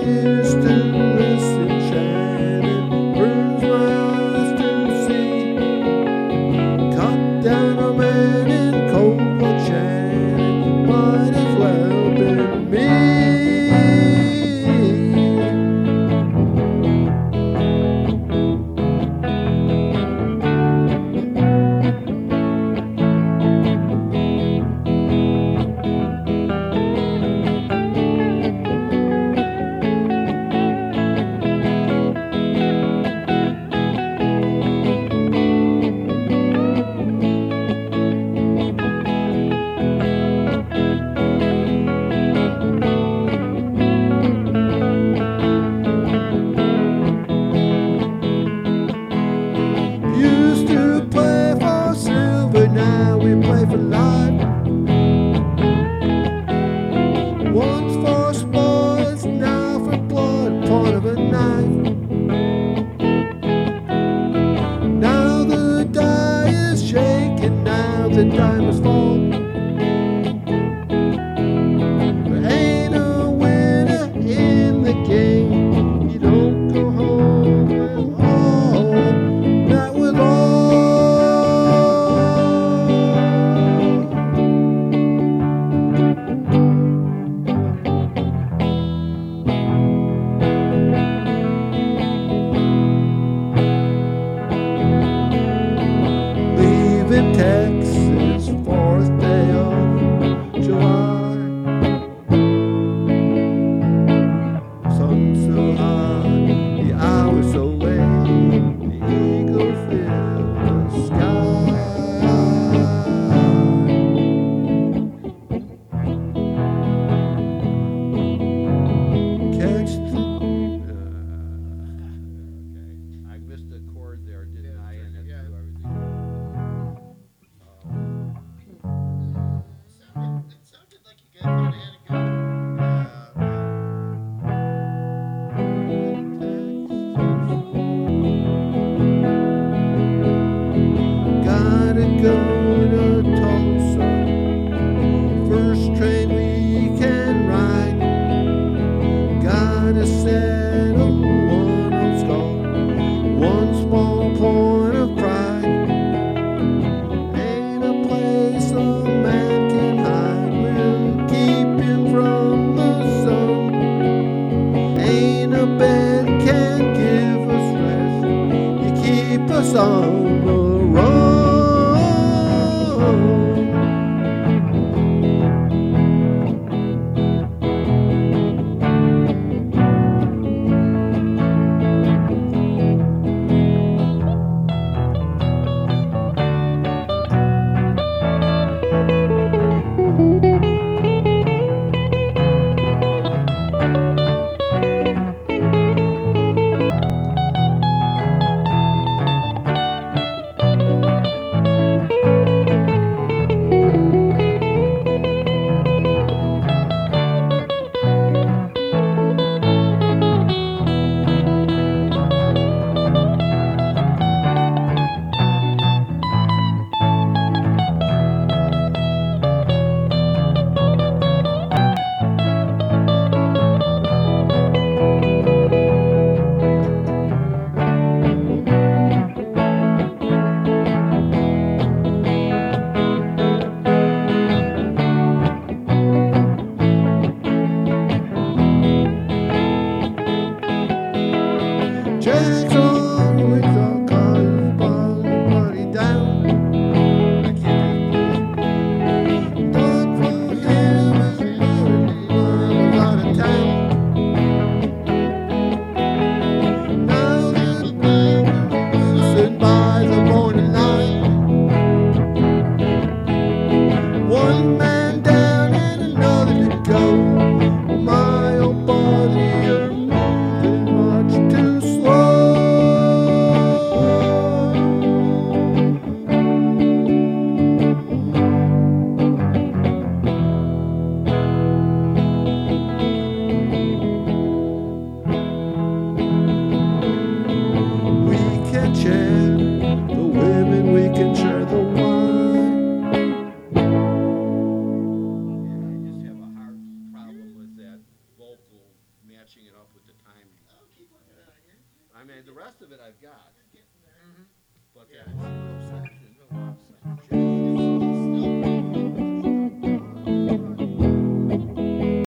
used to listen, Shannon burns my eyes to see. Cut down a man in cold blood, Shannon might as well been me. Used to play for silver, now we play for life. Once for spoils, now for blood, point of a knife. Now the die is shaking, now the die must fall. There ain't a winner in the game. You don't go home with all, not with all. Leaving Texas, 4th day of July. Sun so high, the hours so late, the eagle fills the sky. Catch the I missed a chord there, didn't I? And it threw everything. It sounded like you guys kind of had it going. Gotta go to Tulsa, first train we can ride. Gotta settle one old scar, one small point of pride. Ain't a place a man can hide, will keep him from the sun. Ain't a bed can give us rest, you keep us on the run. the timing. Oh, keep working on it. I mean, the rest of it I've got, You're getting there. Mhm. but Yeah. that one